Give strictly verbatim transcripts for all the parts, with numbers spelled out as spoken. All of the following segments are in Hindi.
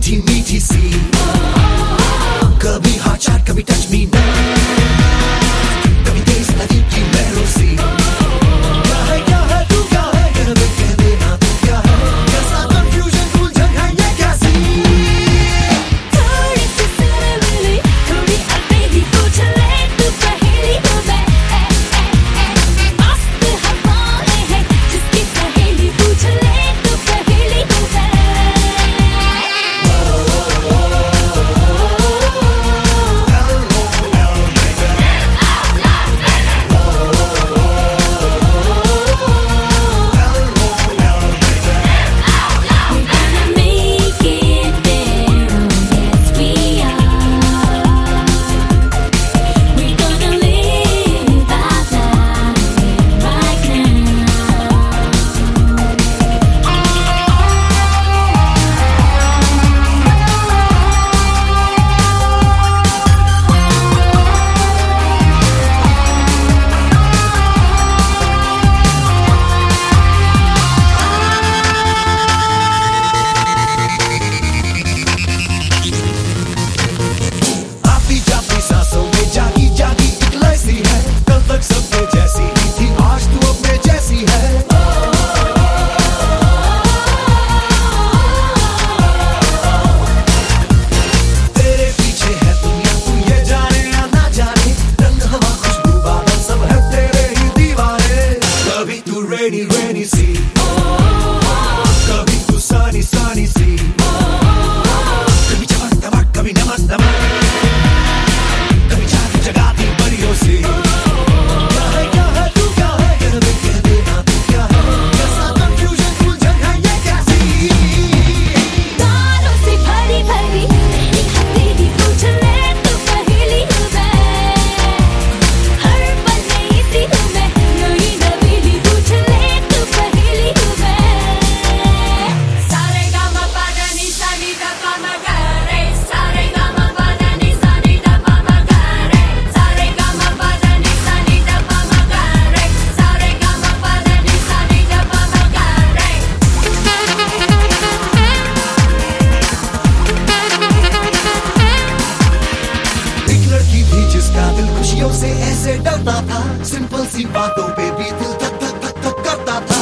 मीठी मीठी सी, कभी हाथ चाट कभी टच मी ना, कभी तेज नदी की लहरों सी। क्या है क्या है तू क्या है, कह दे कह देना तू क्या है, कैसा कंफ्यूजन उलझन है ये कैसी। थोड़ी सी सुर मिली, थोड़ी अकेली पूछ ले तू पहेली हूँ मैं, मस्त हवाएं हैं जिसकी सहेली पूछ ले तू पहेली हूँ मैं। Rainy, rainy sea, कभी तू sunny, sunny sea, कभी चमक दमक कभी नमक दमक, कभी जाग जगाती परियों सी। क्या है क्या है तू क्या है, कह दे कह देना तू क्या है, कैसा कंफ्यूजन उलझन है ये कैसी। तारों से भरी भरी मेरी हथेली पूछ ले तू पहेली हूँ मैं, हर पल नई सी हूँ मैं, नई नवेली पूछ ले तू पहेली हूँ मैं। सारे गामा पादा नी सा नी दा पा मा गा रे, सारे गामा पादा नी सा नी दा पा मा गा रे, सारे गामा पादा नी सा नी दा पा मा गा रे, सारे गामा पादा नी सा नी दा पा मा गा रे। एक लड़की थी जिसका दिल खुशियों से ऐसे डरता था, सिंपल सी बातों पे भी दिल धक धक धक धक करता था।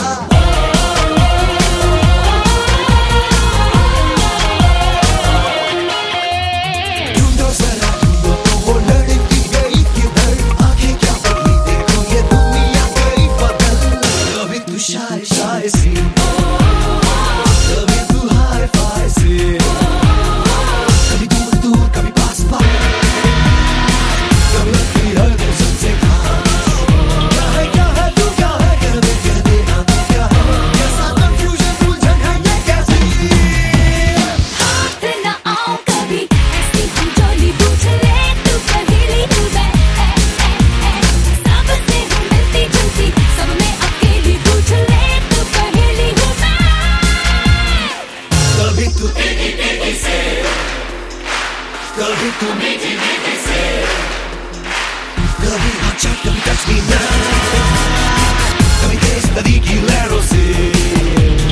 ढूंढो जरा ढूंढो तो वो लड़की गई किधर, आंखें क्या बदली देखो ये दुनिया गई बदल। कभी तू शाय शाय सी, कभी तू हाय फाय सी, कभी दूर दूर कभी पास पास, कभी लगती है तू सबसे खास। क्या है क्या है तू क्या है, कह दे कह देना तू क्या है, कैसा कंफ्यूजन उलझन है ये कैसी। हाथ न आऊं कभी ऐसी हम जोली पूछ ले तू पहेली हूँ मैं, सबसे हूँ मिलती जुलती सब में अकेली पूछ ले तू पहेली हूँ मैं। कभी तू मीठी मीठी से, कभी तू मीठी मीठी से, कभी हाथ चाट कभी टच मी ना, कभी तेज नदी की लहरों से।